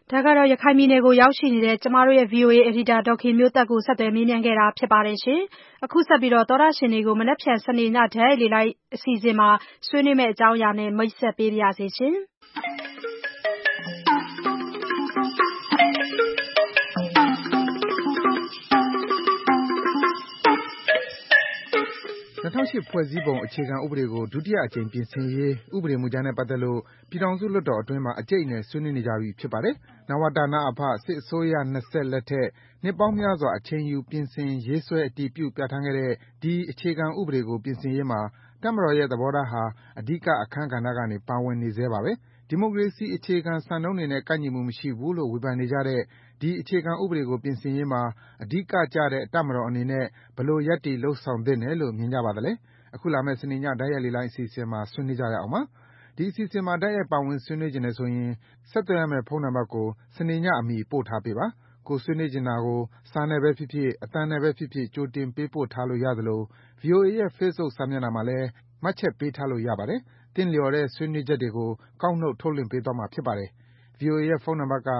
ဒါကတော့ရခိုင်ပြည်နယ်ကိုရောက်ရှိနေတဲ့ကျမတို့ရဲ့ VOA Editor ဒေါ်ခင်မျိုးသက်ကိုဆက်သွယ်မေးမြန်းခဲ့တာဖြစ်ပါတယ်ရှင်။အခုဆက်ပြီးတော့သောရရှင်တွေကိုမနက်ဖြန်စနေညဓာတ်ရိုက်လေလိုက်အစီအစဉ်မှာဆွေးနွေးမယ့်အကြောင်းအရာနဲ့မိတ်ဆက်ပေးပါရစေရှင်။ 2008ဖွဲ့စည်းပုံအခြေခံဥပဒေကိုဒုတိယအကြိမ်ပြင်ဆင်ရေးဥပဒေမူကြမ်းနဲ့ပတ်သက်လို့ပြည်ထောင်စုလွှတ်တော်အတွင်းမှာအကျိတ်အနယ်ဆွေးနွေးနေကြပြီဖြစ်ပါတယ်။နဝတနအဖစစ်အစိုးရနှစ်ဆက်လက်ထက်နှစ်ပေါင်းများစွာအချိန်ယူပြင်ဆင်ရေးဆွဲအတည်ပြုပြဋ္ဌာန်းခဲ့တဲ့ဒီအခြေခံဥပဒေကိုပြင်ဆင်ရေးမှာတပ်မတော်ရဲ့သဘောထားဟာအဓိကအခန်းကဏ္ဍကနေပါဝင်နေဆဲပါပဲ။ဒီမိုကရေစီအခြေခံစံနှုန်းတွေနဲ့ကိုက်ညီမှုမရှိဘူးလို့ဝေဖန်နေကြတဲ့ဒီအခြေခံဥပဒေကိုပြင်ဆင်ရေးမှာအဓိကကျတဲ့တပ်မတော်အနေနဲ့ဘယ်လိုရပ်တည်လုပ်ဆောင်သင့်တယ်လို့မြင်ကြပါသလဲ။အခုလာမယ့်စနေညဓာတ်ရိုက်လေလိုက်အစီအစဉ်မှာဆွေးနွေးကြရအောင်ပါ။ဒီအစီအစဉ်မှာဓာတ်ရိုက်ပါဝင်ဆွေးနွေးချင်တယ်ဆိုရင်ဆက်သွယ်ရမယ့်ဖုန်းနံပါတ်ကိုစနေညအမီပို့ထားပေးပါ။ကိုယ်ဆွေးနွေးချင်တာကိုစာနဲ့ပဲဖြစ်ဖြစ်အသံနဲ့ပဲဖြစ်ဖြစ်ကြိုတင်ပေးပို့ထားလို့ရသလို VOA ရဲ့ Facebook စာမျက်နှာမှာလည်းမှတ်ချက်ပေးထားလို့ရပါတယ်။သင့်လျော်တဲ့ဆွေးနွေးချက်တွေကိုကောက်နှုတ်ထုတ်လွှင့်ပေးသွားမှာဖြစ်ပါတယ်။ VOA ရဲ့ဖုန်းနံပါတ်က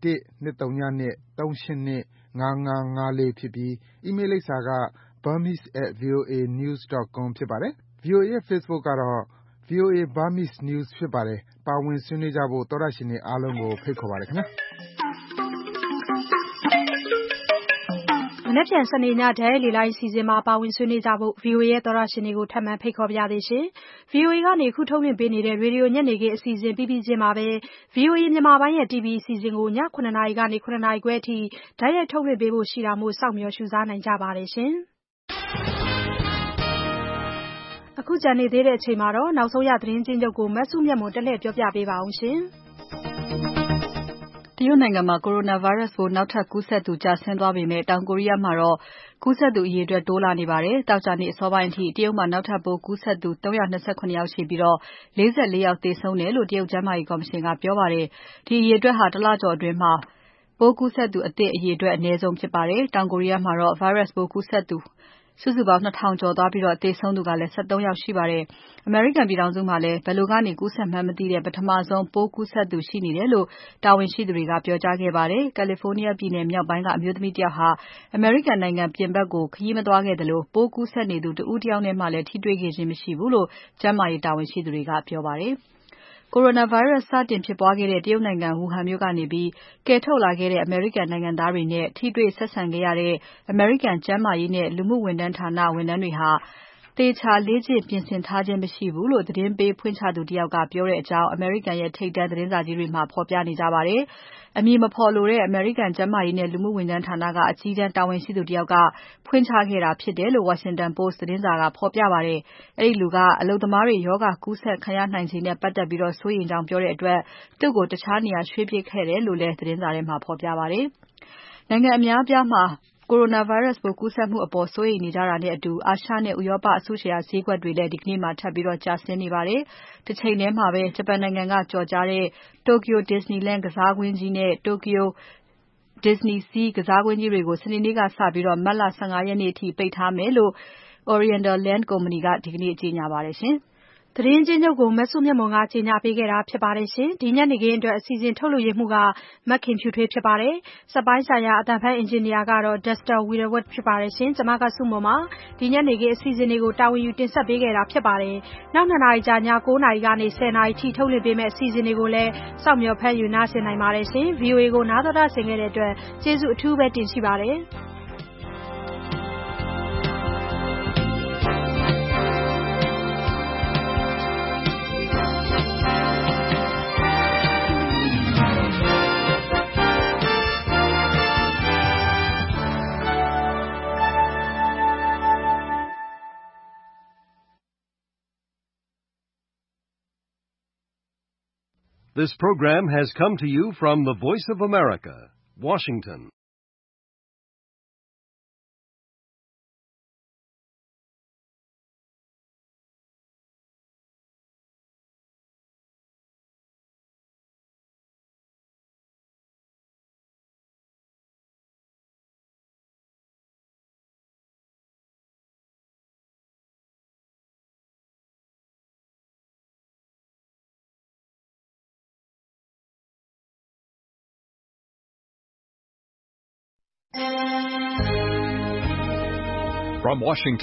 1-202-382-5554ဖြစ်ပြီးအီးမေးလ်လိပ်စာကburmese@voanews.com ဖြစ်ပါတယ်။ VOA ရဲ့ Facebook ကတော့ VOA Burmese News ဖြစ်ပါတယ်။ပါဝင်ဆွေးနွေးကြဖို့သောတရှင်တွေအားလုံးကိုဖိတ်ခေါ်ပါတယ်ခင်ဗျာ။မနက်ဖြန်စနေညဓာတ်ရိုက်လေလိုက်အစီအစဉ်မှာပါဝင်ဆွေးနွေးကြဖို့ VOA ရဲ့သောတရှင်တွေကိုထပ်မံဖိတ်ခေါ်ပါရစေရှင်။ VOA ကနေအခုထုတ်လွှင့်ပေးနေတဲ့ရေဒီယိုညနေခင်းအစီအစဉ်ပြီးချင်းမှာပဲ VOA မြန်မာပိုင်းရဲ့ TV အစီအစဉ်ကိုည9:00 နာရီကနေ9:00 နာရီခွဲအထိဓာတ်ရိုက်ထုတ်လွှင့်ပေးဖို့ရှိတာမို့စောင့်မျှော်ရှုစားနိုင်ကြပါတယ်ရှင်။အခုကြံနေသေးတဲ့အချိန်မှာတော့နောက်ဆုံးရသတင်းချင်းချုပ်ကိုမဆုမြတ်မွန်တက်လှည့်ပြောပြပေးပါအောင်ရှင်။တရုတ်နိုင်ငံမှာ Coronavirus ပိုးနောက်ထပ်ကူးစက်သူကျဆင်းသွားပေမဲ့တောင်ကိုရီးယားမှာတော့ကူးစက်သူအရေအတွက်တိုးလာနေပါတယ်။သောကြာနေ့အစောပိုင်းအထိတရုတ်မှာနောက်ထပ်ပိုးကူးစက်သူ329ယောက်ရှိပြီး44ယောက်သေဆုံးတယ်လို့တရုတ်ကျန်းမာရေးကော်မရှင်ကပြောပါတယ်။ဒီအရေအတွက်ဟာတလကျော်အတွင်းမှာပိုးကူးစက်သူအသစ်အရေအတွက်အနည်းဆုံးဖြစ်ပါတယ်။တောင်ကိုရီးယားမှာတော့ virus ပိုးကူးစက်သူစုစုပေါင်း2000ကျော်သွားပြီးသေဆုံးသူကလည်း73ယောက်ရှိပါတယ်။ အမေရိကန်ပြည်ထောင်စုမှာလည်းဘယ်လိုကနေကူးစက်မှန်းမသိတဲ့ပထမဆုံးပိုးကူးစက်သူရှိနေတယ်လို့တာဝန်ရှိသူတွေကပြောကြားခဲ့ပါတယ်။ California ပြည်နယ်မြောက်ပိုင်းကအမျိုးသမီးတယောက်ဟာအမေရိကန်နိုင်ငံပြင်ပကိုခရီးမသွားခဲ့သလိုပိုးကူးစက်နေသူတဦးတယောက်နဲ့မှလည်းထိတွေ့ခဲ့ခြင်းမရှိဘူးလို့ကျန်းမာရေးတာဝန်ရှိသူတွေကပြောပါတယ်။ Coronavirus စတင်ဖြစ်ပွားခဲ့တဲ့တရုတ်နိုင်ငံဝူဟန်မြို့ကနေပြီးကယ်ထုတ်လာခဲ့တဲ့အမေရိကန်နိုင်ငံသားတွေနဲ့ထိတွေ့ဆက်ဆံခဲ့ရတဲ့အမေရိကန်ကျန်းမာရေးနဲ့လူမှုဝန်ထမ်းဌာနဝန်ထမ်းတွေဟာသေချာလေ့ကျင့်ပြင်ဆင်ထားခြင်းမရှိဘူးလို့သတင်းပေးဖွင့်ချသူတယောက်ကပြောတဲ့အကြောင်းအမေရိကန်ရဲ့ထိပ်တန်းသတင်းစာကြီးတွေမှာဖော်ပြနေကြပါတယ်။အမည်မဖော်လိုတဲ့အမေရိကန်ကျန်းမာရေးနဲ့လူမှုဝန်ထမ်းဌာနကအကြီးတန်းတာဝန်ရှိသူတယောက်ကဖွင့်ချခဲ့တာဖြစ်တယ်လို့ Washington Post သတင်းစာကဖော်ပြပါတယ်။အဲဒီလူကအလုပ်သမားတွေရောဂါကူးစက်ခံရနိုင်ခြေနဲ့ပတ်သက်ပြီးစိုးရိမ်ကြောင်းပြောတဲ့အတွက်သူ့ကိုတခြားနေရာရွှေ့ပစ်ခဲ့တယ်လို့လည်းသတင်းစာထဲမှာဖော်ပြပါတယ်။နိုင်ငံအများအပြားမှာCoronavirus ပိုးကူးစက်မှုအပေါ်စိုးရိမ်နေကြတာနဲ့အတူအာရှနဲ့ဥရောပအစုရှယ်ယာဈေးကွက်တွေလည်းဒီကနေ့မှာထပ်ပြီးကျဆင်းနေပါတယ်။တစ်ချိန်ထဲမှာပဲဂျပန်နိုင်ငံကကျော်ကြားတဲ့ Tokyo Disneyland ကစားကွင်းကြီးနဲ့ Tokyo Disney Sea ကစားကွင်းကြီးတွေကိုစနေနေ့ကစပြီးမတ်လ15ရက်နေ့အထိပိတ်ထားမယ်လို့ Oriental Land ကုမ္ပဏီကဒီကနေ့ကြေညာပါတယ်ရှင်။သတင်းချင်းချုပ်ကိုမဆုမြတ်မွန်ကကြေညာပေးခဲ့တာဖြစ်ပါတယ်ရှင်။ဒီညနေခင်းအတွက်အစီအစဉ်ထုတ်လွှင့်ရမှုကမခင်ဖြူထွေးဖြစ်ပါတယ်။စက်ပိုင်းဆိုင်ရာအသံဖိုင်းအင်ဂျင်နီယာကတော့ Dexter Wheelerwood ဖြစ်ပါတယ်ရှင်။ကျွန်မကဆုမွန်ပါဒီညနေခင်းအစီအစဉ်တွေကိုတာဝန်ယူတင်ဆက်ပေးခဲ့တာဖြစ်ပါတယ်။နောက်2နာရီကြာည9နာရီကနေ10နာရီထိထုတ်လွှင့်ပေးမယ့်အစီအစဉ်တွေကိုလည်းစောင့်မျှော်ဖမ်းယူနားဆင်နိုင်ပါတယ်ရှင်။ VOA ကိုနားတော်တာဆင်ခဲ့တဲ့အတွက်ကျေးဇူးအထူးပဲတင်ရှိပါတယ်။ This program has come to you from the Voice of America, Washington. From Washington